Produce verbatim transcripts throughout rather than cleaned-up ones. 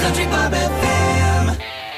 Country Bob F M.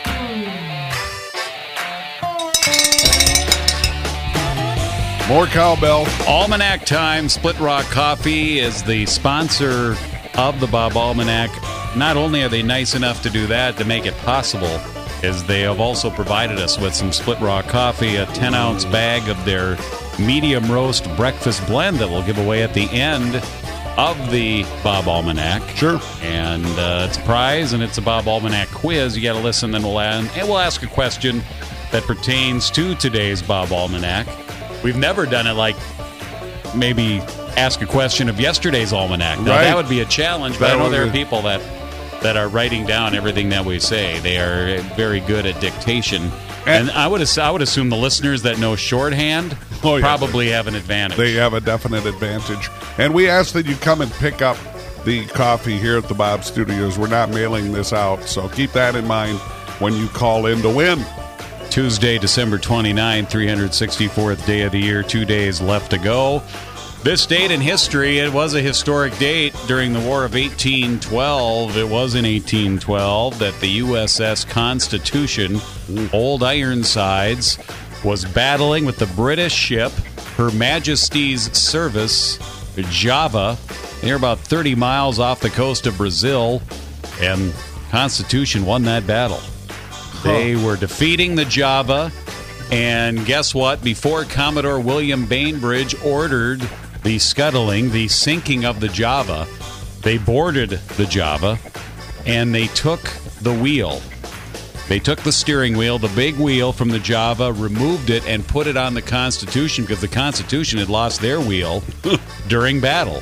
More cowbell. Almanac Time. Split Rock Coffee is the sponsor of the Bob Almanac. Not only are they nice enough to do that, to make it possible, is they have also provided us with some Split Rock Coffee, a ten-ounce bag of their medium roast breakfast blend that we'll give away at the end of the Bob Almanac. Sure. And uh, it's a prize, and it's a Bob Almanac quiz. You got to listen, then we'll add, and we'll ask a question that pertains to today's Bob Almanac. We've never done it like maybe ask a question of yesterday's Almanac. Now, right. That would be a challenge, but That I know would there are be- people that, that are writing down everything that we say. They are very good at dictation. And, And- I would ass- I would assume the listeners that know shorthand Oh, yeah. probably have an advantage. They have a definite advantage. And we ask that you come and pick up the coffee here at the Bob Studios. We're not mailing this out, so keep that in mind when you call in to win. Tuesday, December twenty-ninth, three hundred sixty-fourth day of the year, two days left to go. This date in history, it was a historic date during the War of eighteen twelve. It was in eighteen twelve that the U S S Constitution, Old Ironsides, was battling with the British ship Her Majesty's Service, Java. They're about thirty miles off the coast of Brazil, and Constitution won that battle. They were defeating the Java, and guess what? Before Commodore William Bainbridge ordered the scuttling, the sinking of the Java, they boarded the Java, and they took the wheel. They took the steering wheel, the big wheel from the Java, removed it, and put it on the Constitution because the Constitution had lost their wheel during battle.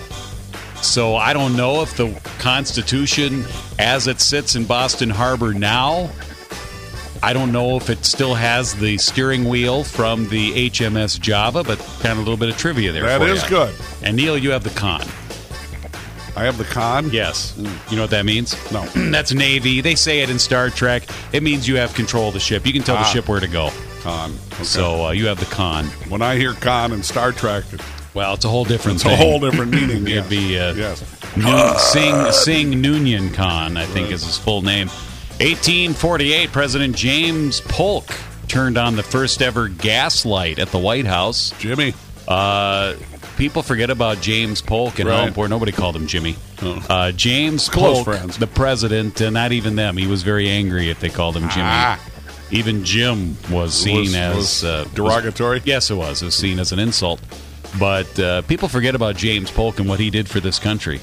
So I don't know if the Constitution, as it sits in Boston Harbor now, I don't know if it still has the steering wheel from the H M S Java, but kind of a little bit of trivia there. That for is you. good. And Neil, you have the con. I have the con? Yes. You know what that means? No. That's Navy. They say it in Star Trek. It means you have control of the ship. You can tell Ah. the ship where to go. Con. Okay. So uh, you have the con. When I hear con in Star Trek, Well, it's a whole different it's thing. a whole different meaning. It'd yes. be uh, yes. Noon, Sing Sing Noonien Khan, I think Right. is his full name. eighteen forty-eight, President James Polk turned on the first ever gas light at the White House. Jimmy. Uh, people forget about James Polk and how Right. important. Nobody called him Jimmy. Oh. Uh, James Close Polk, friends. the president, and not even them. He was very angry if they called him Jimmy. Ah. Even Jim was seen Was- as was uh, derogatory? was- yes, it was. It was seen as an insult. But uh, people forget about James Polk and what he did for this country.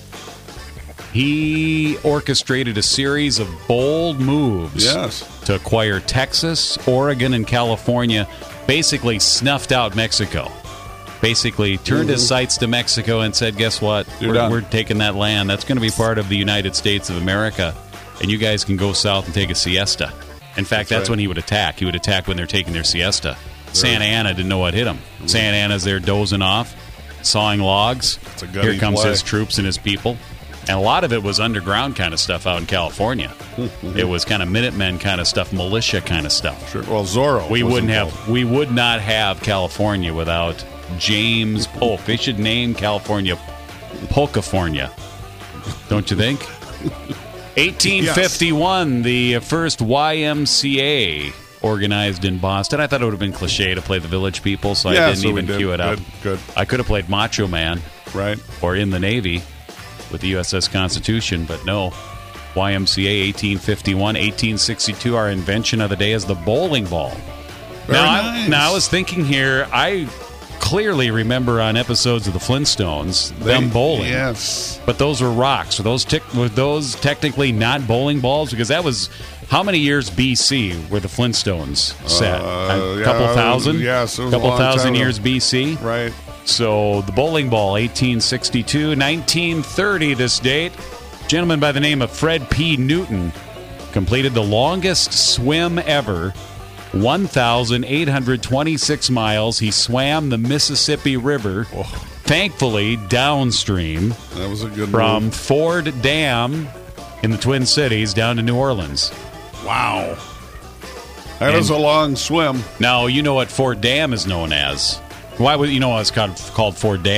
He orchestrated a series of bold moves Yes. to acquire Texas, Oregon, and California, basically snuffed out Mexico. Basically turned his sights to Mexico and said, guess what? You're We're, done. we're taking that land. That's going to be part of the United States of America, and you guys can go south and take a siesta. In fact, that's, That's right. when he would attack. He would attack when they're taking their siesta. Santa Ana didn't know what hit him. Santa Ana's there dozing off, sawing logs. It's a gutty Here comes play. his troops and his people. And a lot of it was underground kind of stuff out in California. It was kind of Minutemen kind of stuff, militia kind of stuff. Sure. Well, Zorro. We was wouldn't involved. have, we would not have California without James Polk. They should name California Polkafornia, don't you think? eighteen fifty-one, the first Y M C A organized in Boston. I thought it would have been cliche to play the Village People, so Yeah, I didn't so we even did. cue it up. Good, good. I could have played Macho Man Right. or In the Navy with the U S S Constitution, but no. Y M C A eighteen fifty-one, eighteen sixty-two, our invention of the day is the bowling ball. Very now, nice. I, now, I was thinking here, I clearly remember on episodes of the Flintstones, them They- bowling. Yes. But those were rocks. Were those, tic- were those technically not bowling balls? Because that was, how many years B C were the Flintstones set? Uh, a couple yeah, thousand? yes, it was a couple long thousand time ago. years B C? Right. So the bowling ball, eighteen sixty-two, nineteen thirty, this date. A gentleman by the name of Fred P. Newton completed the longest swim ever, one thousand eight hundred twenty-six miles. He swam the Mississippi River, thankfully downstream That was a good from move. Ford Dam in the Twin Cities down to New Orleans. Wow. That And- is a long swim. Now, you know what Ford Dam is known as. Why would you know it's called, called Ford Dam?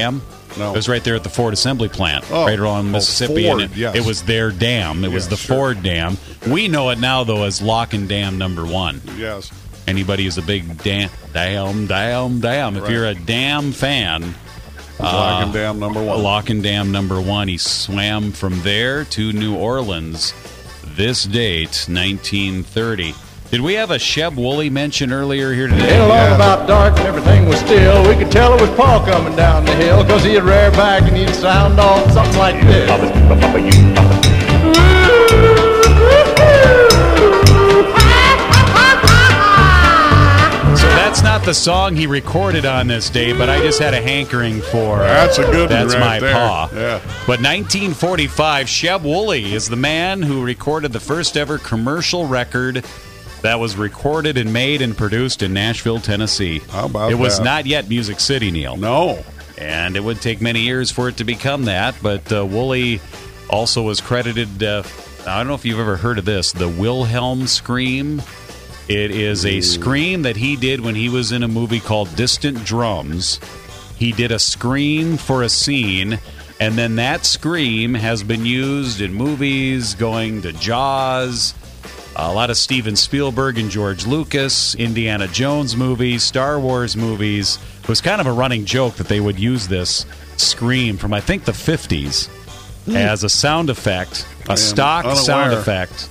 No. It was right there at the Ford Assembly Plant, Oh. right along Oh, Mississippi. Ford, and it, yes. it was their dam. It was Yeah, the sure. Ford Dam. We know it now, though, as Lock and Dam number one. Yes. Anybody who's a big dam, dam, dam, dam. If Right. you're a dam fan, Lock and Dam number one. Lock and Dam number one. He swam from there to New Orleans. This date, nineteen thirty. Did we have a Sheb Woolley mention earlier here today? It along Yeah. about dark and everything was still. We could tell it was Paul coming down the hill, cause he'd rear back and he'd sound off something like this. So that's not the song he recorded on this day, but I just had a hankering for. That's a good one That's right my there. paw. Yeah. But nineteen forty-five, Sheb Woolley is the man who recorded the first ever commercial record that was recorded and made and produced in Nashville, Tennessee. How about It was that? not yet Music City, Neil. No. And it would take many years for it to become that, but uh, Woolley also was credited, uh, I don't know if you've ever heard of this, the Wilhelm Scream. It is a scream that he did when he was in a movie called Distant Drums. He did a scream for a scene, and then that scream has been used in movies going to Jaws, a lot of Steven Spielberg and George Lucas, Indiana Jones movies, Star Wars movies. It was kind of a running joke that they would use this scream from, I think, the fifties as a sound effect, I a am stock unaware. sound effect.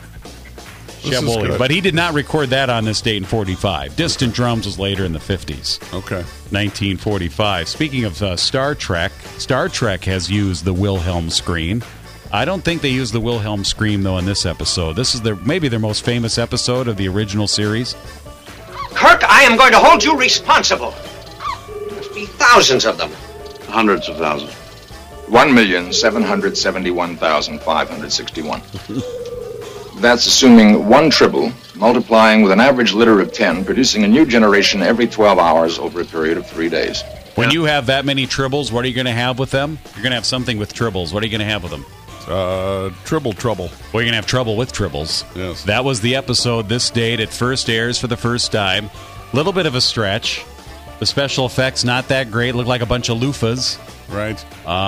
This Sheb is Woolley. good. But he did not record that on this date in forty-five. Distant Drums was later in the fifties. Okay. nineteen forty-five. Speaking of uh, Star Trek, Star Trek has used the Wilhelm Scream. I don't think they used the Wilhelm Scream, though, in this episode. This is their maybe their most famous episode of the original series. Kirk, I am going to hold you responsible. There must be thousands of them. Hundreds of thousands. One million seven hundred seventy-one thousand five hundred sixty-one. That's assuming one tribble, multiplying with an average litter of ten, producing a new generation every twelve hours over a period of three days. When you have that many tribbles, what are you going to have with them? You're going to have something with tribbles. What are you going to have with them? Uh, Tribble Trouble. Well, you're going to have trouble with tribbles. Yes. That was the episode this date. It first airs for the first time. Little bit of a stretch. The special effects not that great. Looked like a bunch of loofahs. Right.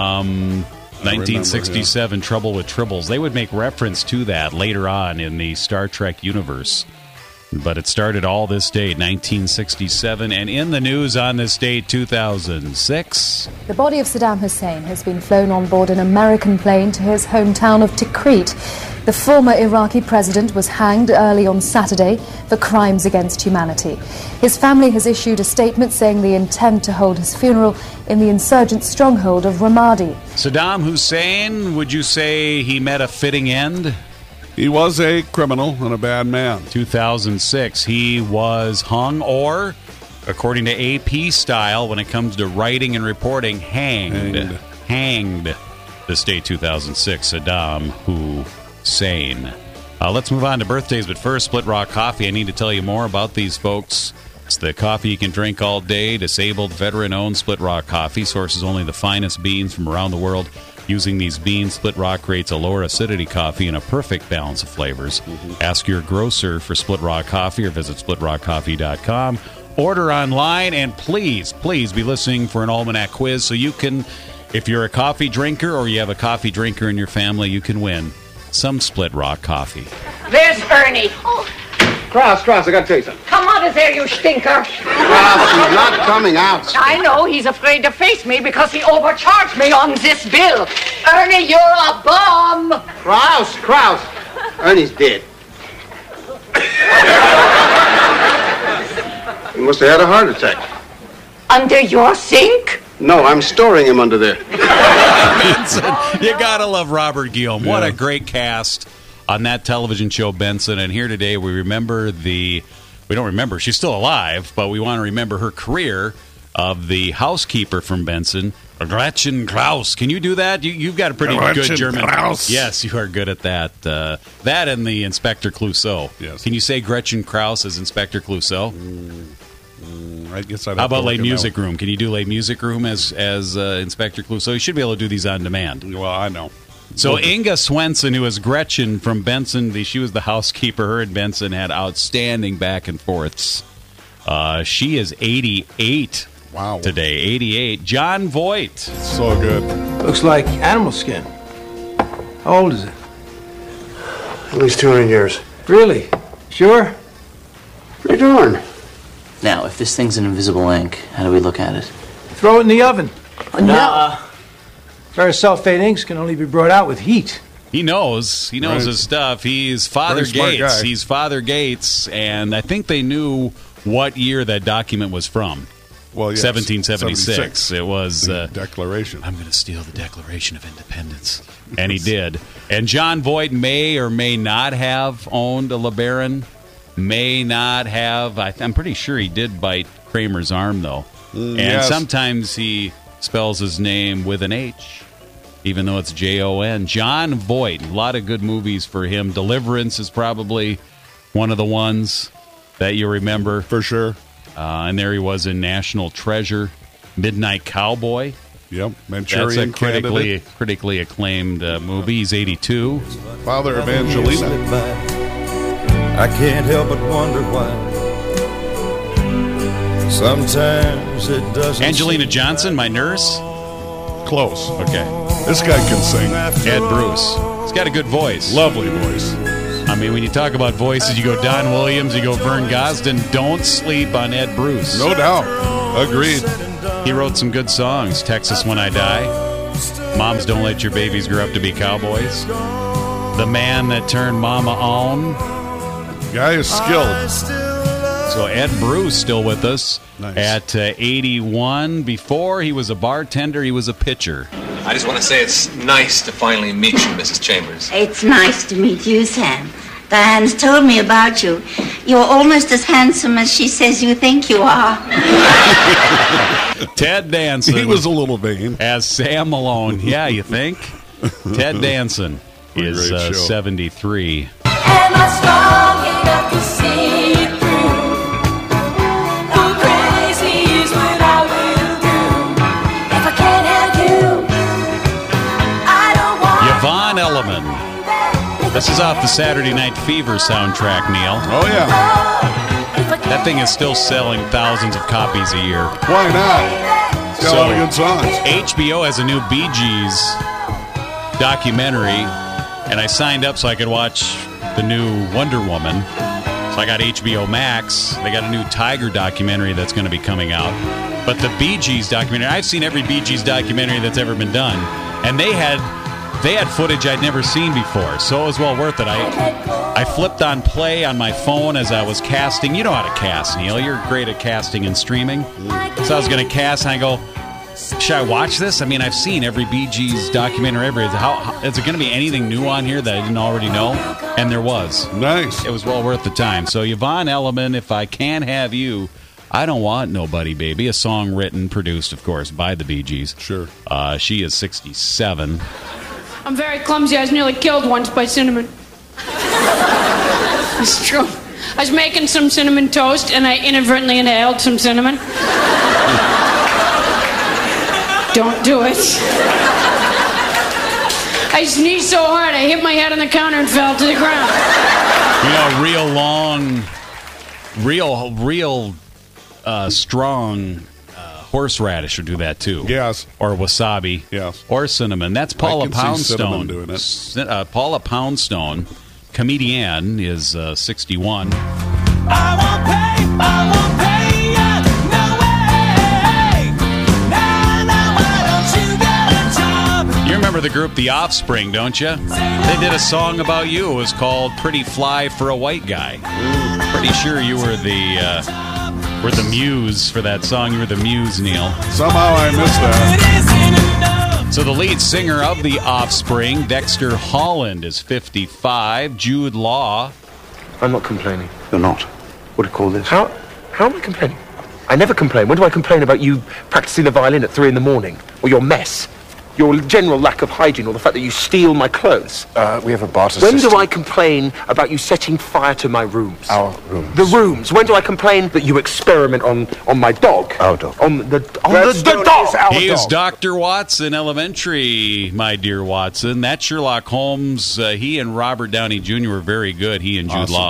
Um, I nineteen sixty-seven, remember, Trouble with Tribbles. They would make reference to that later on in the Star Trek universe. But it started all this date, nineteen sixty-seven, and in the news on this date, two thousand six. The body of Saddam Hussein has been flown on board an American plane to his hometown of Tikrit. The former Iraqi president was hanged early on Saturday for crimes against humanity. His family has issued a statement saying they intend to hold his funeral in the insurgent stronghold of Ramadi. Saddam Hussein, would you say he met a fitting end? He was a criminal and a bad man. two thousand six, he was hung or, according to A P style, when it comes to writing and reporting, hanged. Hanged. Hanged. This day, two thousand six, Saddam Hussein. Uh, let's move on to birthdays, but first, Split Rock Coffee. I need to tell you more about these folks. It's the coffee you can drink all day. Disabled, veteran-owned Split Rock Coffee sources only the finest beans from around the world. Using these beans, Split Rock creates a lower acidity coffee and a perfect balance of flavors. Mm-hmm. Ask your grocer for Split Rock Coffee or visit split rock coffee dot com. Order online, and please, please be listening for an Almanac quiz so you can, if you're a coffee drinker or you have a coffee drinker in your family, you can win some Split Rock Coffee. There's Ernie. Oh, Krause, Krause, I gotta tell you something. come out of there, you stinker. Krause, he's not coming out. I know he's afraid to face me because he overcharged me on this bill. Ernie, you're a bum. Krause, Krause. Ernie's dead. He must have had a heart attack. Under your sink? No, I'm storing him under there. Benson. You gotta love Robert Guillaume. What Yeah. a great cast on that television show, Benson. And here today we remember the, we don't remember, she's still alive, but we want to remember her career of the housekeeper from Benson, Gretchen Klaus. Can you do that? You, you've got a pretty Gretchen good German. Klaus. Yes, you are good at that. Uh, that and the Inspector Clouseau. Yes. Can you say Gretchen Kraus as Inspector Clouseau? I guess I'd have How about to Les look in Music that Room? Can you do Les Music Room as as uh, Inspector Clouseau? You should be able to do these on demand. one. Well, I know. So Inga Swenson, who was Gretchen from Benson, the, she was the housekeeper. Her and Benson had outstanding back and forths. Uh, she is eighty-eight Wow. today, eighty-eight. John Voight. So good. Looks like animal skin. How old is it? At least two hundred years. Really? Sure? Pretty darn. Now, if this thing's an invisible ink, how do we look at it? Throw it in the oven. Oh, no. Ferrosulfate inks can only be brought out with heat. He knows. He knows Right. his stuff. He's Father Very smart Gates. guy. He's Father Gates, and I think they knew what year that document was from. Well, yes, seventeen seventy-six. seventy-six. It was The uh, Declaration. I'm going to steal the Declaration of Independence. And he did. And John Voight may or may not have owned a LeBaron. May not have. I, I'm pretty sure he did bite Kramer's arm, though. Mm, and yes. sometimes he spells his name with an H, even though it's J O N. John Voight. A lot of good movies for him. Deliverance is probably one of the ones that you remember. For sure. Uh, and there he was in National Treasure. Midnight Cowboy. Yep. That's Manchurian a critically Candidate. critically acclaimed uh, movie. He's eighty-two. Father Evangelina. I can't help but wonder why. Sometimes it doesn't. Angelina Johnson, my nurse. Close. Okay. This guy can sing. Ed Bruce. He's got a good voice. Lovely voice. I mean, when you talk about voices, you go Don Williams, you go Vern Gosdin. Don't sleep on Ed Bruce. No doubt. Agreed. He wrote some good songs. Texas When I Die. Moms Don't Let Your Babies Grow Up to Be Cowboys. The Man That Turned Mama On. Guy is skilled. So Ed Bruce still with us Nice. at uh, eighty-one. Before he was a bartender, he was a pitcher. I just want to say it's nice to finally meet you, Missus Chambers. It's nice to meet you, Sam. Diane's told me about you. You're almost as handsome as she says you think you are. Ted Danson. He was a little vain. As Sam Malone. Yeah, you think? Ted Danson What a is great uh, show. seventy-three. Am I strong enough to see it through? Go crazy is what I will do. If I can't have you, I don't want Yvonne Elliman. This is off the Saturday Night Fever soundtrack, Neil. Oh, yeah. That thing is still selling thousands of copies a year. Why not? It's got a lot of good songs. H B O has a new Bee Gees documentary, and I signed up so I could watch the new Wonder Woman. So I got H B O Max. They got a new Tiger documentary that's going to be coming out. But the Bee Gees documentary, I've seen every Bee Gees documentary that's ever been done, and they had they had footage I'd never seen before, so it was well worth it. I I flipped on play on my phone as I was casting. You know how to cast, Neil. You're great at casting and streaming. So I was going to cast, and I go, should I watch this? I mean, I've seen every Bee Gees documentary ever. How, how, is it going to be anything new on here that I didn't already know? And there was. Nice. It was well worth the time. So Yvonne Elliman, If I Can't Have You, I Don't Want Nobody, Baby. A song written, produced, of course, by the Bee Gees. Sure. Uh, she is sixty-seven. I'm very clumsy. I was nearly killed once by cinnamon. It's true. I was making some cinnamon toast, and I inadvertently inhaled some cinnamon. Don't do it. I sneezed so hard, I hit my head on the counter and fell to the ground. You know, real long, real, real uh, strong uh, horseradish would do that too. Yes. Or wasabi. Yes. Or cinnamon. That's Paula I can see cinnamon Poundstone. doing it. S- Uh, Paula Poundstone, comedian, is uh, sixty-one. I won't pay, I won't pay ya, no way. Now, now, why don't you get a job? You remember the group The Offspring, don't you? They did a song about you. It was called Pretty Fly for a White Guy. Pretty sure you were the uh, were the muse for that song. You were the muse, Neil. Somehow I missed that. So the lead singer of The Offspring, Dexter Holland, is fifty-five. Jude Law. I'm not complaining. You're not. What do you call this? How, how am I complaining? I never complain. When do I complain about you practicing the violin at three in the morning? Or your mess? Your general lack of hygiene, or the fact that you steal my clothes? Uh, we have a barter When system. do I complain about you setting fire to my rooms? Our rooms. The rooms. When do I complain that you experiment on, on my dog? Our dog. On the on the, the dog. Our He is dog. Doctor Watson, Elementary, my dear Watson. That's Sherlock Holmes. Uh, he and Robert Downey Junior were very good. He and Jude Awesome. Law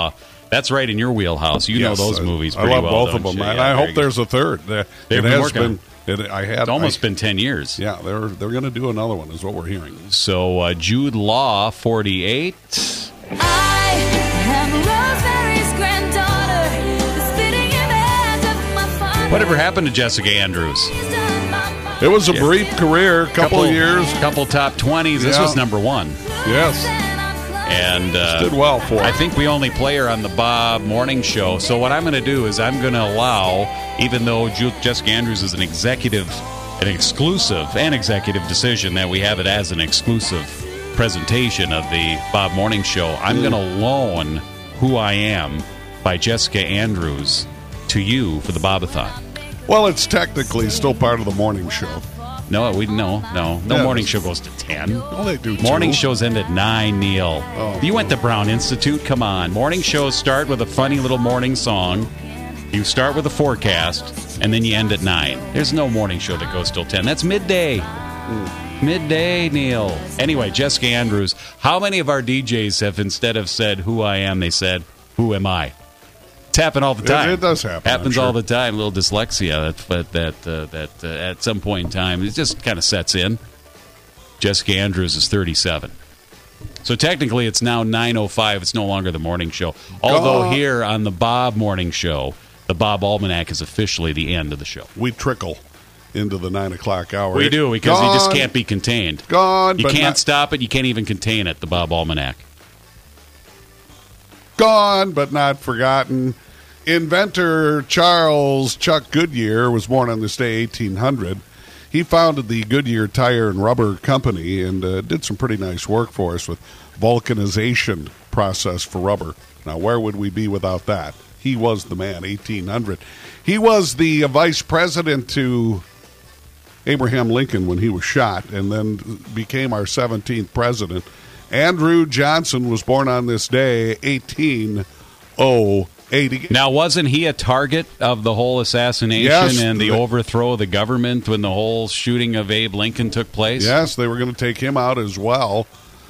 That's right in your wheelhouse. You Yes, know those I- movies I pretty love well, both don't of them, you? and Yeah, I very hope good. there's a third. Uh, They've it been has working on been. It, I had It's almost I- been ten years. Yeah, they're they're going to do another one, is what we're hearing. So uh, Jude Law, forty-eight. I am Rosemary's granddaughter, the spitting image of my father. Whatever happened to Jessica Andrews? It was a brief career, couple, couple of years, couple top twenties. This Yeah. was number one. Yes, and uh, did well for I it. think we only play her on the Bob Morning Show. So what I'm going to do is I'm going to allow, even though Ju- Jessica Andrews is an executive, an exclusive and executive decision that we have it as an exclusive presentation of the Bob Morning Show, I'm Mm. going to loan Who I Am by Jessica Andrews to you for the Bobathon. Well, it's technically still part of the morning show. No, we no, no, no Yeah, morning it's- show goes to ten. Well, they do. Morning too. shows end at nine, Neil. Oh. You went to Brown Institute? Come on. Morning shows start with a funny little morning song. You start with a forecast, and then you end at nine. There's no morning show that goes till ten. That's midday. Mm. Midday, Neil. Anyway, Jessica Andrews. How many of our D Js have, instead of said who I am, they said, who am I? It's happening all the It- time. it does happen, Happens I'm all sure. the time. A little dyslexia that that uh, that uh, at some point in time it just kind of sets in. Jessica Andrews is thirty-seven. So technically it's now nine oh five. It's no longer the morning show. Although God. here on the Bob Morning Show, the Bob Almanac is officially the end of the show. We trickle into the nine o'clock hour. We do, because you just Gone. can't be contained. Gone, You but can't not- stop it. You can't even contain it, the Bob Almanac. Gone, but not forgotten. Inventor Charles Chuck Goodyear was born on this day, eighteen hundred. He founded the Goodyear Tire and Rubber Company and uh, did some pretty nice work for us with vulcanization process for rubber. Now, where would we be without that? He was the man, eighteen hundred. He was the uh, vice president to Abraham Lincoln when he was shot, and then became our seventeenth president. Andrew Johnson was born on this day, eighteen oh eight. Now, wasn't he a target of the whole assassination Yes. and the overthrow of the government when the whole shooting of Abe Lincoln took place? Yes, they were going to take him out as well,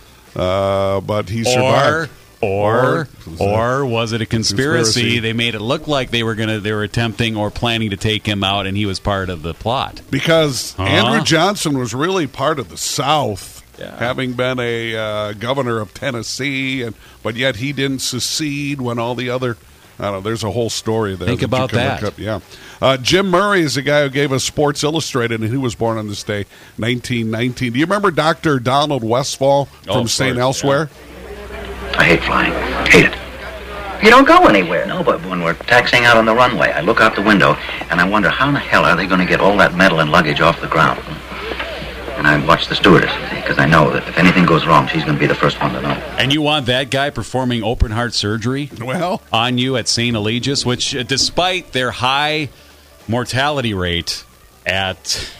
uh, but he survived. Or, or, Or- or was it a conspiracy? Conspiracy. They made it look like they were going to, they were attempting or planning to take him out, and he was part of the plot. Because Huh? Andrew Johnson was really part of the South, Yeah. having been a uh, governor of Tennessee, and but yet he didn't secede when all the other. I don't know. There's a whole story there. Think you about can look that. up. Yeah. Uh, Jim Murray is the guy who gave us Sports Illustrated, and he was born on this day, nineteen nineteen. Do you remember Doctor Donald Westfall Oh, from of Saint course, Elsewhere? I hate flying. Hate it. You don't go anywhere. No, but when we're taxiing out on the runway, I look out the window and I wonder how in the hell are they going to get all that metal and luggage off the ground. And I watch the stewardess, because I know that if anything goes wrong, she's going to be the first one to know. And you want that guy performing open heart surgery well, on you at Saint Eligius, which, uh, despite their high mortality rate at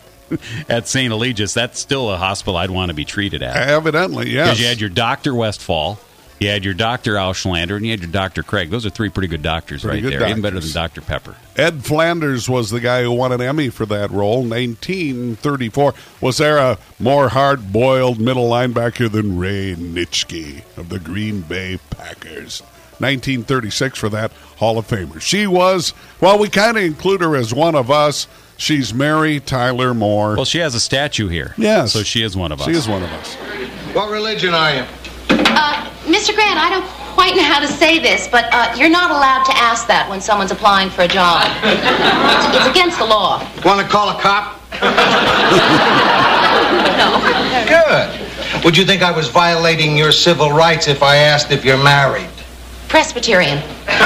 at Saint Eligius, that's still a hospital I'd want to be treated at. Evidently, yes. Because you had your Doctor Westfall, you had your Doctor Auslander, and you had your Doctor Craig. Those are three pretty good doctors Pretty right good there, even better doctors. than Doctor Pepper. Ed Flanders was the guy who won an Emmy for that role, nineteen thirty-four. Was there a more hard-boiled middle linebacker than Ray Nitschke of the Green Bay Packers? nineteen thirty-six for that Hall of Famer. She was, well, we kind of include her as one of us. She's Mary Tyler Moore. Well, she has a statue here. Yes. So she is one of us. She is one of us. What religion are you? Uh, Mister Grant, I don't quite know how to say this, but uh, you're not allowed to ask that when someone's applying for a job. It's, it's against the law. Want to call a cop? No. Good. Would you think I was violating your civil rights if I asked if you're married? Presbyterian.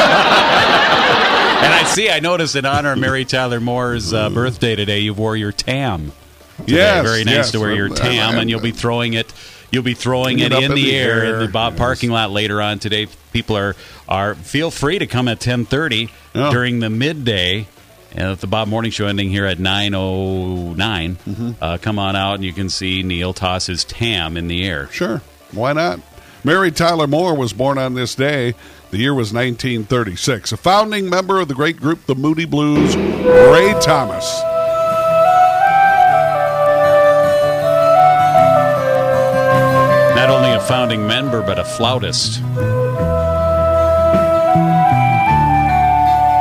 And I see, I noticed in honor of Mary Tyler Moore's uh, birthday today, you wore your tam. Today. Yes, Very nice yes. to wear your Uh, tam, uh, and you'll be throwing it. You'll be throwing Bring it, it up in, in the, the air, air. in the Bob parking lot later on today. People are are feel free to come at ten thirty Oh. during the midday. And the Bob Morning Show ending here at nine oh nine. Mm-hmm. Uh, come on out and you can see Neil toss his tam in the air. Sure. Why not? Mary Tyler Moore was born on this day. The year was nineteen thirty-six. A founding member of the great group, the Moody Blues, Ray Thomas. Not only a founding member, but a flautist.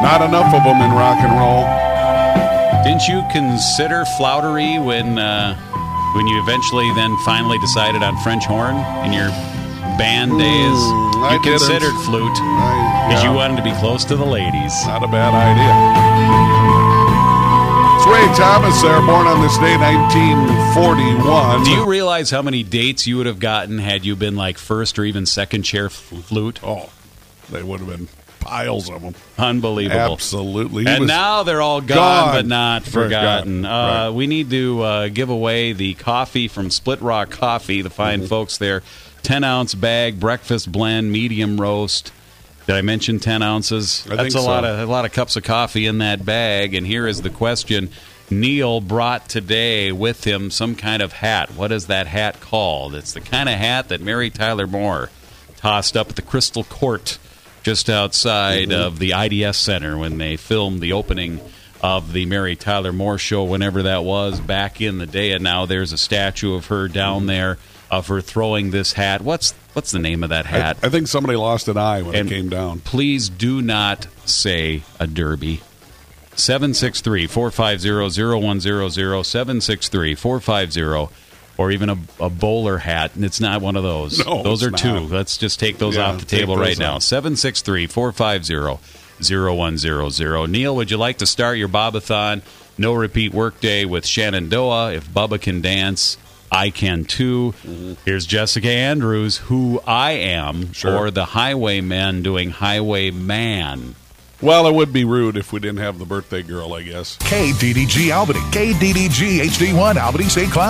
Not enough of them in rock and roll. Didn't you consider flautery when uh, when you eventually then finally decided on French horn in your band days? Mm, you I considered didn't. flute I- because yeah. you wanted to be close to the ladies. Not a bad idea. It's Ray Thomas there, born on this day, nineteen forty-one. Do you realize how many dates you would have gotten had you been like first or even second chair f- flute? Oh, they would have been piles of them. Unbelievable. Absolutely. He And was now they're all gone, gone. but not forgotten. Forgotten. Uh, Right. We need to uh, give away the coffee from Split Rock Coffee, the fine Mm-hmm. folks there. ten-ounce bag, breakfast blend, medium roast. Did I mention ten ounces? I That's think a lot so. of a lot of cups of coffee in that bag. And here is the question. Neil brought today with him some kind of hat. What is that hat called? It's the kind of hat that Mary Tyler Moore tossed up at the Crystal Court just outside Mm-hmm. of the I D S Center when they filmed the opening of the Mary Tyler Moore show, whenever that was, back in the day. And now there's a statue of her down there, of her throwing this hat. What's what's the name of that hat? I, I think somebody lost an eye when And it came down. Please do not say a derby. seven six three, four five zero, zero one zero zero, seven six three, four five zero, or even a, a bowler hat, and it's not one of those. No, those are it's two. not. Let's just take those Yeah, off the take table those right now. out. seven six three, four five zero, zero one zero zero. Neil, would you like to start your Bobathon no repeat workday with Shenandoah? If Bubba can dance, I can too. Mm-hmm. Here's Jessica Andrews, Who I Am, Sure. or the Highwaymen doing Highwayman. Well, it would be rude if we didn't have the birthday girl, I guess. K D D G Albany, K D D G H D one Albany Saint Cloud.